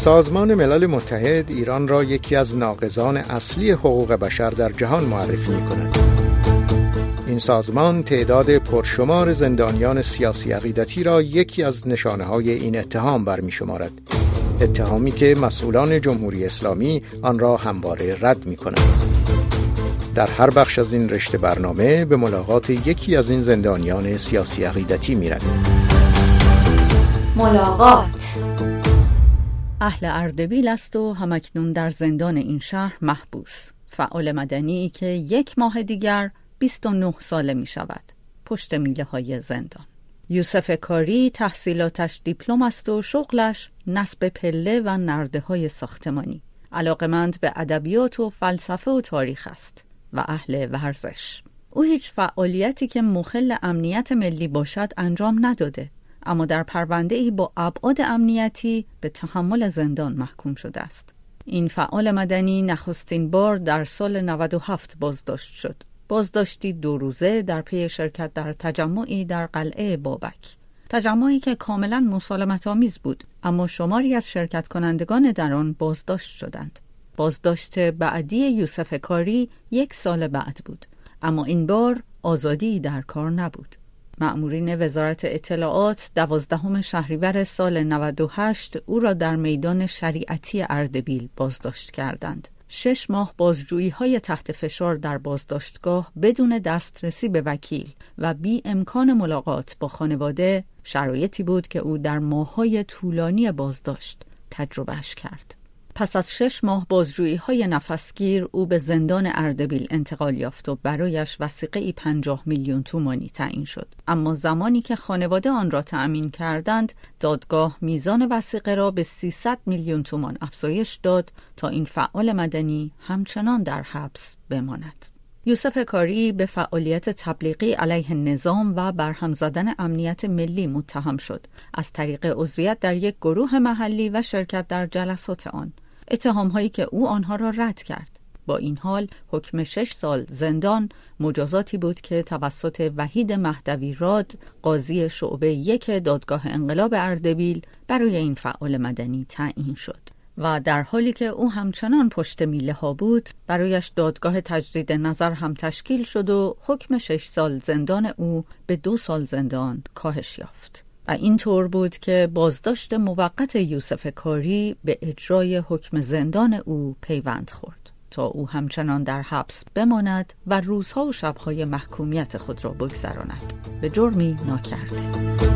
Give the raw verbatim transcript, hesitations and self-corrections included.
سازمان ملل متحد ایران را یکی از ناقضان اصلی حقوق بشر در جهان معرفی می‌کند. این سازمان تعداد پرشمار زندانیان سیاسی عقیدتی را یکی از نشانه‌های این اتهام برمی‌شمارد. اتهامی که مسئولان جمهوری اسلامی آن را همواره رد می‌کنند. در هر بخش از این رشته برنامه به ملاقات یکی از این زندانیان سیاسی عقیدتی می‌رویم. ملاقات. اهل اردبیل است و همکنون در زندان این شهر محبوس. فعال مدنی که یک ماه دیگر بیست و نه ساله می شود. پشت میله های زندان. یوسف کاری تحصیلاتش دیپلم است و شغلش نصب پله و نرده های ساختمانی. علاقمند به ادبیات و فلسفه و تاریخ است و اهل ورزش. او هیچ فعالیتی که مخل امنیت ملی باشد انجام نداده، اما در پرونده‌ای با ابعاد امنیتی به تحمل زندان محکوم شده است. این فعال مدنی نخستین بار در سال نود و هفت بازداشت شد. بازداشتی دو روزه در پی شرکت در تجمعی در قلعه بابک. تجمعی که کاملا مسالمت آمیز بود، اما شماری از شرکت کنندگان در آن بازداشت شدند. بازداشت بعدی یوسف کاری یک سال بعد بود، اما این بار آزادی در کار نبود. مأمورین وزارت اطلاعات دوازدهم شهریور سال نود و هشت او را در میدان شریعتی اردبیل بازداشت کردند. شش ماه بازجویی‌های تحت فشار در بازداشتگاه بدون دسترسی به وکیل و بی امکان ملاقات با خانواده شرایطی بود که او در ماه‌های طولانی بازداشت تجربهش کرد. پس از شش ماه بازجویی‌های نفسگیر او به زندان اردبیل انتقال یافت و برایش وثیقه‌ای پنجاه میلیون تومانی تعیین شد. اما زمانی که خانواده آن را تأمین کردند، دادگاه میزان وثیقه را به سیصد میلیون تومان افزایش داد تا این فعال مدنی همچنان در حبس بماند. یوسف کاری به فعالیت تبلیغی علیه نظام و برهم زدن امنیت ملی متهم شد، از طریق عضویت در یک گروه محلی و شرکت در جلسات آن. اتهام‌هایی که او آنها را رد کرد. با این حال حکم شش سال زندان مجازاتی بود که توسط وحید مهدوی راد، قاضی شعبه یک دادگاه انقلاب اردبیل، برای این فعال مدنی تعیین شد. و در حالی که او همچنان پشت میله ها بود، برایش دادگاه تجدید نظر هم تشکیل شد و حکم شش سال زندان او به دو سال زندان کاهش یافت. و این طور بود که بازداشت موقت یوسف کاری به اجرای حکم زندان او پیوند خورد تا او همچنان در حبس بماند و روزها و شبهای محکومیت خود را بگذراند به جرمی ناکرده.